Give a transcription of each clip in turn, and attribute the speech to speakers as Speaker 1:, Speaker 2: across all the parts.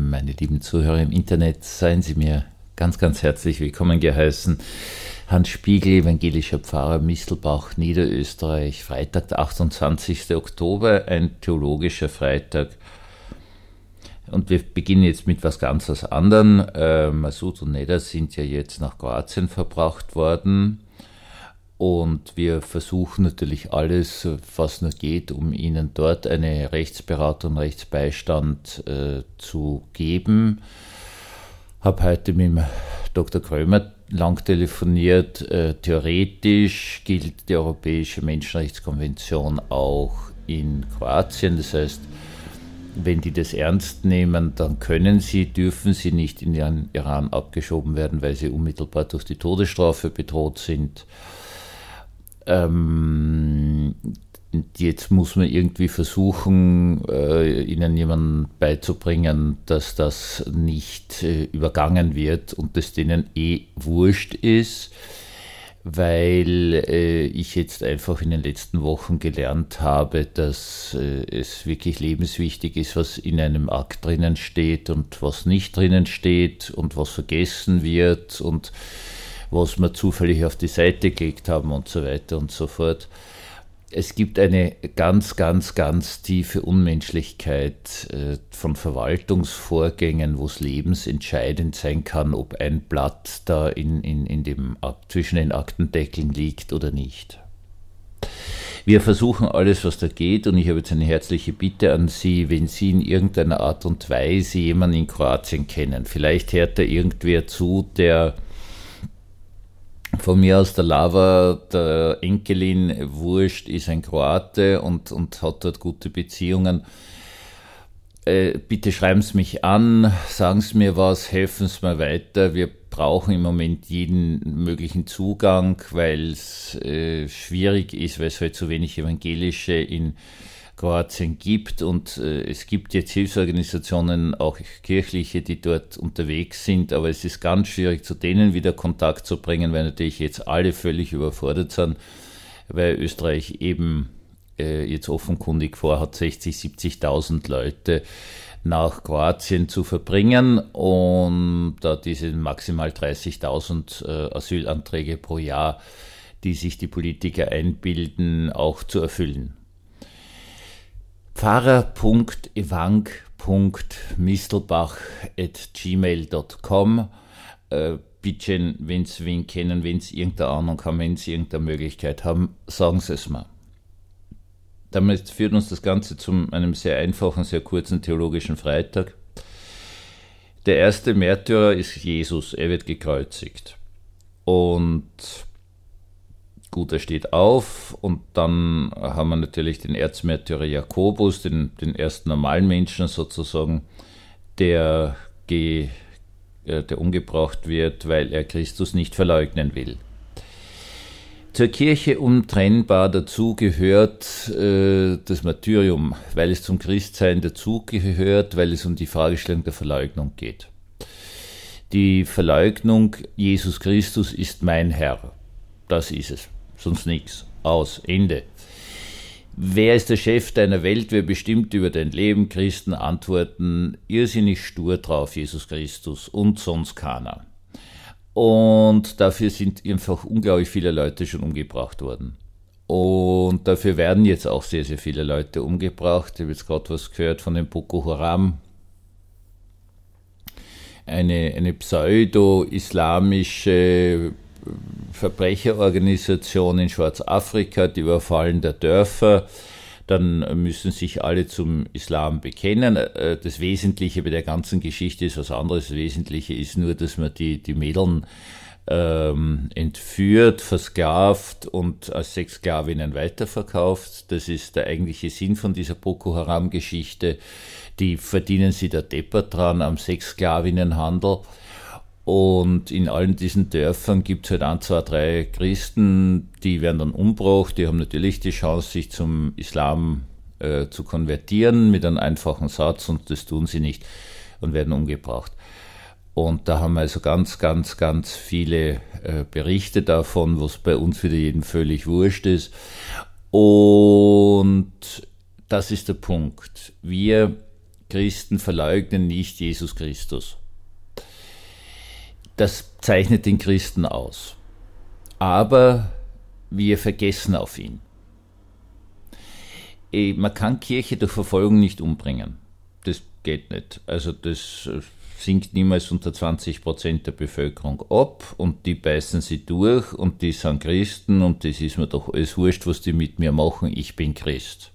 Speaker 1: Meine lieben Zuhörer im Internet, seien Sie mir ganz, ganz herzlich willkommen geheißen. Hans Spiegel, evangelischer Pfarrer Mistelbach, Niederösterreich, Freitag, der 28. Oktober, ein theologischer Freitag. Und wir beginnen jetzt mit was ganz was anderem. Massoud und Neda sind ja jetzt nach Kroatien verbracht worden. Und wir versuchen natürlich alles, was nur geht, um ihnen dort eine Rechtsberatung, Rechtsbeistand zu geben. Habe heute mit dem Dr. Krömer lang telefoniert. Theoretisch gilt die Europäische Menschenrechtskonvention auch in Kroatien. Das heißt, wenn die das ernst nehmen, dann dürfen sie nicht in den Iran abgeschoben werden, weil sie unmittelbar durch die Todesstrafe bedroht sind. Jetzt muss man irgendwie versuchen, ihnen jemandem beizubringen, dass das nicht übergangen wird und das denen wurscht ist, weil ich jetzt einfach in den letzten Wochen gelernt habe, dass es wirklich lebenswichtig ist, was in einem Akt drinnen steht und was nicht drinnen steht und was vergessen wird und was wir zufällig auf die Seite gelegt haben und so weiter und so fort. Es gibt eine ganz, ganz, ganz tiefe Unmenschlichkeit von Verwaltungsvorgängen, wo es lebensentscheidend sein kann, ob ein Blatt da in dem zwischen den Aktendeckeln liegt oder nicht. Wir versuchen alles, was da geht, und ich habe jetzt eine herzliche Bitte an Sie, wenn Sie in irgendeiner Art und Weise jemanden in Kroatien kennen. Vielleicht hört da irgendwer zu, der von mir aus der Lava, der Enkelin, wurscht, ist ein Kroate und hat dort gute Beziehungen. Bitte schreiben Sie mich an, sagen Sie mir was, helfen Sie mir weiter. Wir brauchen im Moment jeden möglichen Zugang, weil es schwierig ist, weil es halt so wenig Evangelische in Kroatien gibt, und es gibt jetzt Hilfsorganisationen, auch kirchliche, die dort unterwegs sind, aber es ist ganz schwierig, zu denen wieder Kontakt zu bringen, weil natürlich jetzt alle völlig überfordert sind, weil Österreich eben jetzt offenkundig vorhat, 60.000, 70.000 Leute nach Kroatien zu verbringen und da diese maximal 30.000 Asylanträge pro Jahr, die sich die Politiker einbilden, auch zu erfüllen. Pfarrer.evank.mistelbach@gmail.com. Bitte, wenn Sie wen kennen, wenn Sie irgendeine Ahnung haben, wenn Sie irgendeine Möglichkeit haben, sagen Sie es mir. Damit führt uns das Ganze zu einem sehr einfachen, sehr kurzen theologischen Freitag. Der erste Märtyrer ist Jesus, er wird gekreuzigt. Und gut, er steht auf, und dann haben wir natürlich den Erzmärtyrer Jakobus, den ersten normalen Menschen sozusagen, der umgebracht wird, weil er Christus nicht verleugnen will. Zur Kirche untrennbar dazu gehört das Martyrium, weil es zum Christsein dazugehört, weil es um die Fragestellung der Verleugnung geht. Die Verleugnung, Jesus Christus ist mein Herr, das ist es. Sonst nichts. Aus. Ende. Wer ist der Chef deiner Welt? Wer bestimmt über dein Leben? Christen antworten irrsinnig stur drauf, Jesus Christus und sonst keiner. Und dafür sind einfach unglaublich viele Leute schon umgebracht worden. Und dafür werden jetzt auch sehr, sehr viele Leute umgebracht. Ich habe jetzt gerade was gehört von dem Boko Haram. Eine pseudo-islamische Verbrecherorganisation in Schwarzafrika, die überfallen der Dörfer, dann müssen sich alle zum Islam bekennen. Das Wesentliche bei der ganzen Geschichte ist was anderes. Das Wesentliche ist nur, dass man die Mädeln entführt, versklavt und als Sexsklavinnen weiterverkauft. Das ist der eigentliche Sinn von dieser Boko Haram-Geschichte. Die verdienen sie da deppert dran am Sexsklavinnenhandel. Und in allen diesen Dörfern gibt es halt 1, 2, 3 Christen, die werden dann umgebracht, die haben natürlich die Chance, sich zum Islam zu konvertieren mit einem einfachen Satz, und das tun sie nicht und werden umgebracht. Und da haben wir also ganz, ganz, ganz viele Berichte davon, was bei uns wieder jeden völlig wurscht ist. Und das ist der Punkt. Wir Christen verleugnen nicht Jesus Christus. Das zeichnet den Christen aus. Aber wir vergessen auf ihn. Man kann Kirche durch Verfolgung nicht umbringen. Das geht nicht. Also das sinkt niemals unter 20% der Bevölkerung ab und die beißen sie durch und die sind Christen und das ist mir doch alles wurscht, was die mit mir machen, ich bin Christ.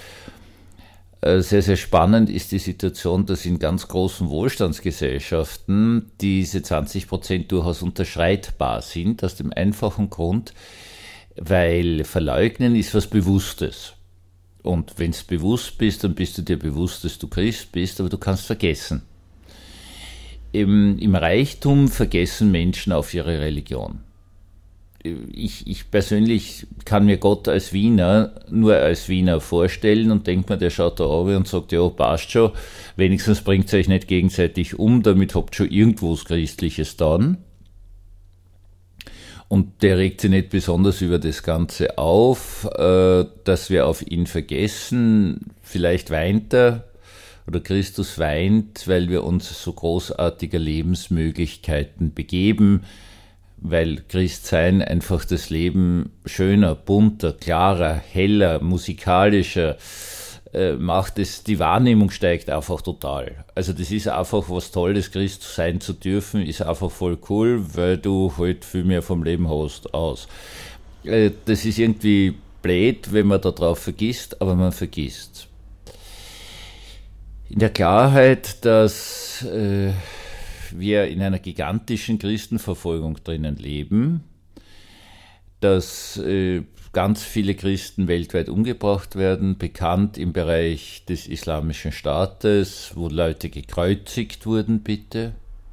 Speaker 1: Sehr, sehr spannend ist die Situation, dass in ganz großen Wohlstandsgesellschaften diese 20% durchaus unterschreitbar sind, aus dem einfachen Grund, weil Verleugnen ist was Bewusstes. Und wenn du bewusst bist, dann bist du dir bewusst, dass du Christ bist, aber du kannst vergessen. Im Reichtum vergessen Menschen auf ihre Religion. Ich persönlich kann mir Gott als Wiener nur als Wiener vorstellen und denke mir, der schaut da runter und sagt, ja, passt schon, wenigstens bringt ihr euch nicht gegenseitig um, damit habt ihr schon irgendwo was Christliches dann. Und der regt sich nicht besonders über das Ganze auf, dass wir auf ihn vergessen. Vielleicht weint er oder Christus weint, weil wir uns so großartiger Lebensmöglichkeiten begeben, weil Christsein einfach das Leben schöner, bunter, klarer, heller, musikalischer macht. Es, die Wahrnehmung steigt einfach total. Also das ist einfach was Tolles, Christ sein zu dürfen, ist einfach voll cool, weil du halt viel mehr vom Leben hast aus. Das ist irgendwie blöd, wenn man da drauf vergisst, aber man vergisst. In der Klarheit, dass wir in einer gigantischen Christenverfolgung drinnen leben, dass ganz viele Christen weltweit umgebracht werden, bekannt im Bereich des Islamischen Staates, wo Leute gekreuzigt wurden, bitte.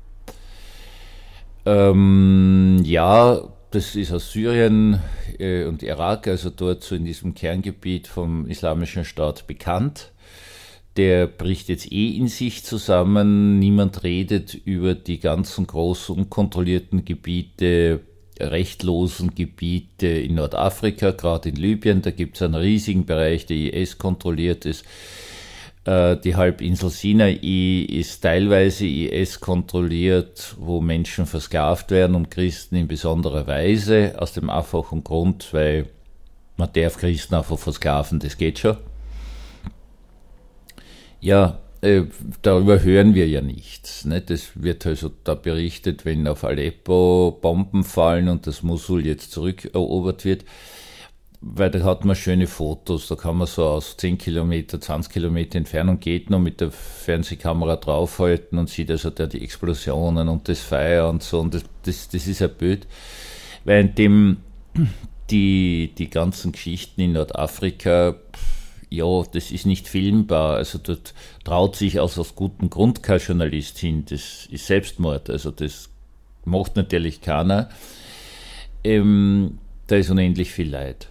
Speaker 1: Ja, das ist aus Syrien und Irak, also dort so in diesem Kerngebiet vom Islamischen Staat bekannt. Der bricht jetzt in sich zusammen. Niemand redet über die ganzen großen, unkontrollierten Gebiete, rechtlosen Gebiete in Nordafrika, gerade in Libyen. Da gibt es einen riesigen Bereich, der IS kontrolliert ist. Die Halbinsel Sinai ist teilweise IS kontrolliert, wo Menschen versklavt werden und Christen in besonderer Weise, aus dem einfachen Grund, weil man darf Christen einfach versklaven, das geht schon. Ja, darüber hören wir ja nichts. Ne? Das wird also da berichtet, wenn auf Aleppo Bomben fallen und das Mosul jetzt zurückerobert wird, weil da hat man schöne Fotos, da kann man so aus 10 Kilometer, 20 Kilometer Entfernung geht noch mit der Fernsehkamera draufhalten und sieht also da die Explosionen und das Feuer und so, und das ist ein Bild, weil in dem die ganzen Geschichten in Nordafrika, ja, das ist nicht filmbar, also dort traut sich aus gutem Grund kein Journalist hin, das ist Selbstmord, also das macht natürlich keiner. Da ist unendlich viel Leid.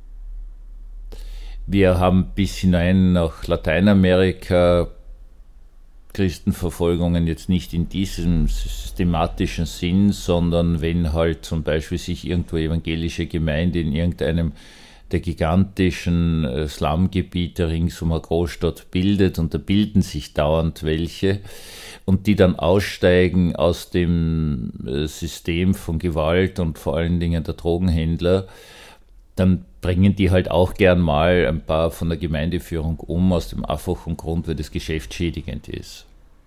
Speaker 1: Wir haben bis hinein nach Lateinamerika Christenverfolgungen jetzt nicht in diesem systematischen Sinn, sondern wenn halt zum Beispiel sich irgendwo evangelische Gemeinde in irgendeinem der gigantischen Slumgebiete rings um eine Großstadt bildet, und da bilden sich dauernd welche, und die dann aussteigen aus dem System von Gewalt und vor allen Dingen der Drogenhändler, dann bringen die halt auch gern mal ein paar von der Gemeindeführung um, aus dem einfachen Grund, weil das Geschäft schädigend ist.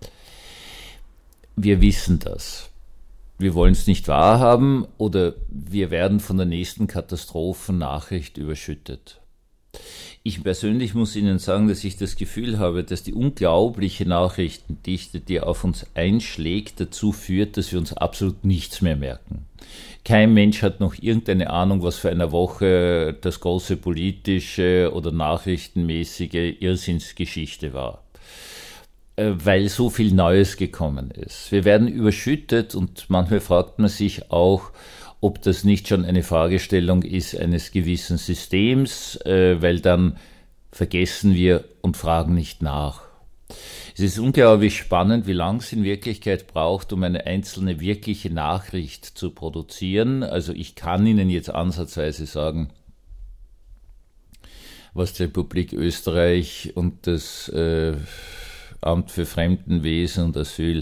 Speaker 1: Wir wissen das. Wir wollen es nicht wahrhaben, oder wir werden von der nächsten Katastrophennachricht überschüttet. Ich persönlich muss Ihnen sagen, dass ich das Gefühl habe, dass die unglaubliche Nachrichtendichte, die auf uns einschlägt, dazu führt, dass wir uns absolut nichts mehr merken. Kein Mensch hat noch irgendeine Ahnung, was für eine Woche das große politische oder nachrichtenmäßige Irrsinnsgeschichte war, weil so viel Neues gekommen ist. Wir werden überschüttet, und manchmal fragt man sich auch, ob das nicht schon eine Fragestellung ist eines gewissen Systems, weil dann vergessen wir und fragen nicht nach. Es ist unglaublich spannend, wie lange es in Wirklichkeit braucht, um eine einzelne wirkliche Nachricht zu produzieren. Also ich kann Ihnen jetzt ansatzweise sagen, was die Republik Österreich und das Amt für Fremdenwesen und Asyl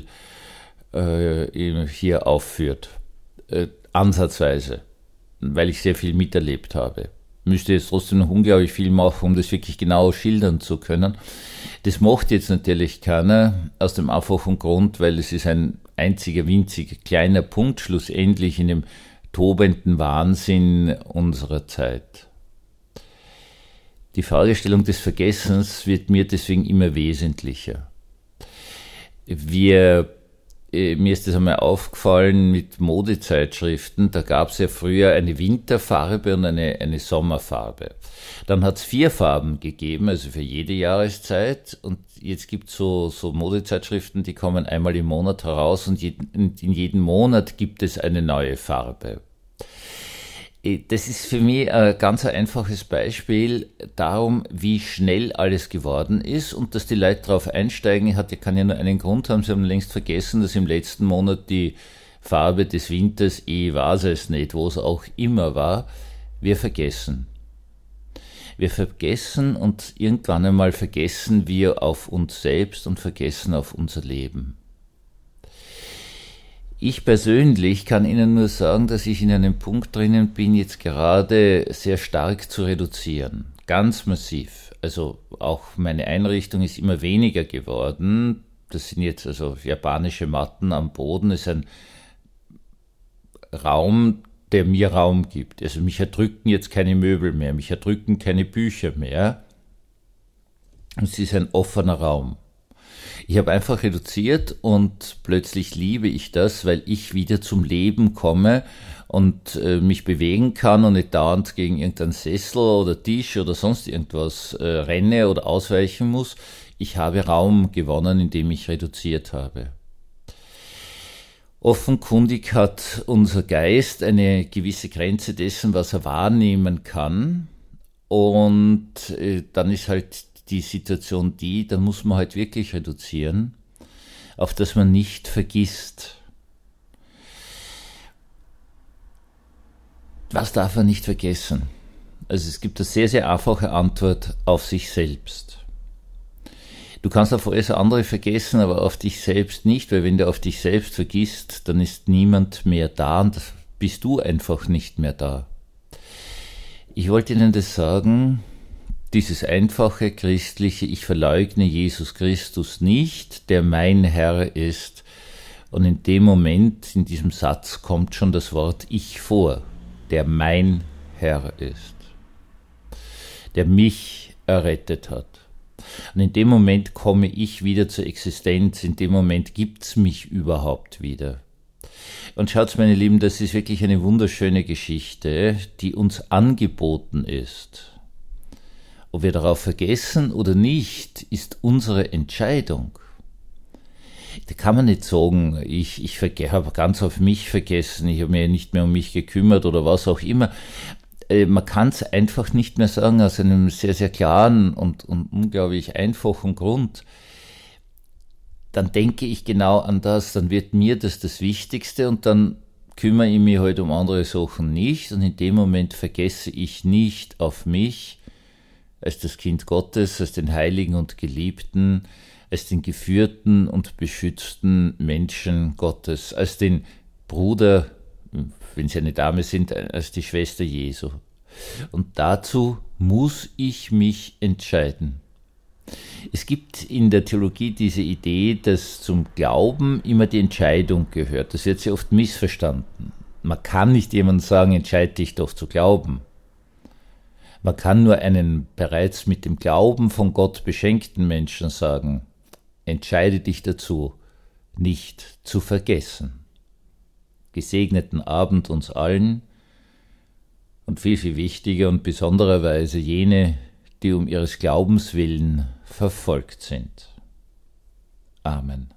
Speaker 1: hier aufführt. Ansatzweise, weil ich sehr viel miterlebt habe. Müsste jetzt trotzdem noch unglaublich viel machen, um das wirklich genau schildern zu können. Das macht jetzt natürlich keiner, aus dem einfachen Grund, weil es ist ein einziger, winziger, kleiner Punkt, schlussendlich in dem tobenden Wahnsinn unserer Zeit. Die Fragestellung des Vergessens wird mir deswegen immer wesentlicher. Mir ist das einmal aufgefallen mit Modezeitschriften, da gab es ja früher eine Winterfarbe und eine Sommerfarbe. Dann hat es 4 Farben gegeben, also für jede Jahreszeit, und jetzt gibt es so Modezeitschriften, die kommen einmal im Monat heraus und in jedem Monat gibt es eine neue Farbe. Das ist für mich ein ganz einfaches Beispiel darum, wie schnell alles geworden ist und dass die Leute darauf einsteigen, kann ja nur einen Grund haben, sie haben längst vergessen, dass im letzten Monat die Farbe des Winters, ich weiß es nicht, wo es auch immer war, wir vergessen. Wir vergessen und irgendwann einmal vergessen wir auf uns selbst und vergessen auf unser Leben. Ich persönlich kann Ihnen nur sagen, dass ich in einem Punkt drinnen bin, jetzt gerade sehr stark zu reduzieren. Ganz massiv. Also auch meine Einrichtung ist immer weniger geworden. Das sind jetzt also japanische Matten am Boden. Das ist ein Raum, der mir Raum gibt. Also mich erdrücken jetzt keine Möbel mehr, mich erdrücken keine Bücher mehr. Es ist ein offener Raum. Ich habe einfach reduziert und plötzlich liebe ich das, weil ich wieder zum Leben komme und mich bewegen kann und nicht dauernd gegen irgendeinen Sessel oder Tisch oder sonst irgendwas renne oder ausweichen muss. Ich habe Raum gewonnen, indem ich reduziert habe. Offenkundig hat unser Geist eine gewisse Grenze dessen, was er wahrnehmen kann, und dann ist halt die Situation dann muss man halt wirklich reduzieren, auf dass man nicht vergisst. Was darf man nicht vergessen? Also es gibt eine sehr, sehr einfache Antwort: auf sich selbst. Du kannst auf alles andere vergessen, aber auf dich selbst nicht, weil wenn du auf dich selbst vergisst, dann ist niemand mehr da und das bist du einfach nicht mehr da. Ich wollte Ihnen das sagen, dieses einfache christliche: Ich verleugne Jesus Christus nicht, der mein Herr ist. Und in dem Moment, in diesem Satz, kommt schon das Wort Ich vor, der mein Herr ist, der mich errettet hat. Und in dem Moment komme ich wieder zur Existenz, in dem Moment gibt's mich überhaupt wieder. Und schaut, meine Lieben, das ist wirklich eine wunderschöne Geschichte, die uns angeboten ist. Ob wir darauf vergessen oder nicht, ist unsere Entscheidung. Da kann man nicht sagen, ich habe ganz auf mich vergessen, ich habe mir nicht mehr um mich gekümmert oder was auch immer. Man kann es einfach nicht mehr sagen, aus einem sehr, sehr klaren und unglaublich einfachen Grund. Dann denke ich genau an das, dann wird mir das Wichtigste und dann kümmere ich mich halt um andere Sachen nicht, und in dem Moment vergesse ich nicht auf mich, als das Kind Gottes, als den Heiligen und Geliebten, als den geführten und beschützten Menschen Gottes, als den Bruder, wenn sie eine Dame sind, als die Schwester Jesu. Und dazu muss ich mich entscheiden. Es gibt in der Theologie diese Idee, dass zum Glauben immer die Entscheidung gehört. Das wird sehr oft missverstanden. Man kann nicht jemandem sagen, entscheide dich doch zu glauben. Man kann nur einen bereits mit dem Glauben von Gott beschenkten Menschen sagen, entscheide dich dazu, nicht zu vergessen. Gesegneten Abend uns allen und viel, viel wichtiger und besondererweise jene, die um ihres Glaubens willen verfolgt sind. Amen.